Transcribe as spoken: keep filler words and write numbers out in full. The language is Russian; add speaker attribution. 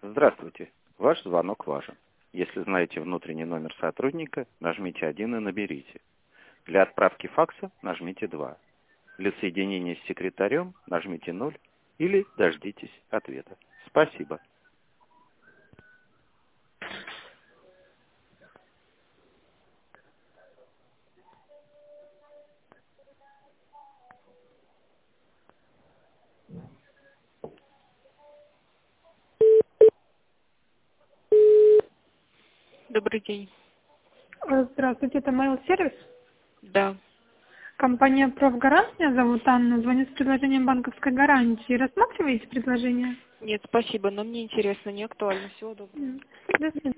Speaker 1: Здравствуйте. Ваш звонок важен. Если знаете внутренний номер сотрудника, нажмите один и наберите. Для отправки факса нажмите два. Для соединения с секретарем нажмите ноль или дождитесь ответа. Спасибо.
Speaker 2: Добрый день.
Speaker 3: Э, Здравствуйте, это Mail-сервис.
Speaker 2: Да.
Speaker 3: Компания «Профгарант», меня зовут Анна, звоню с предложением банковской гарантии. Рассматриваете предложение?
Speaker 2: Нет, спасибо, но мне интересно, не актуально. Всего доброго.
Speaker 3: М, До свидания.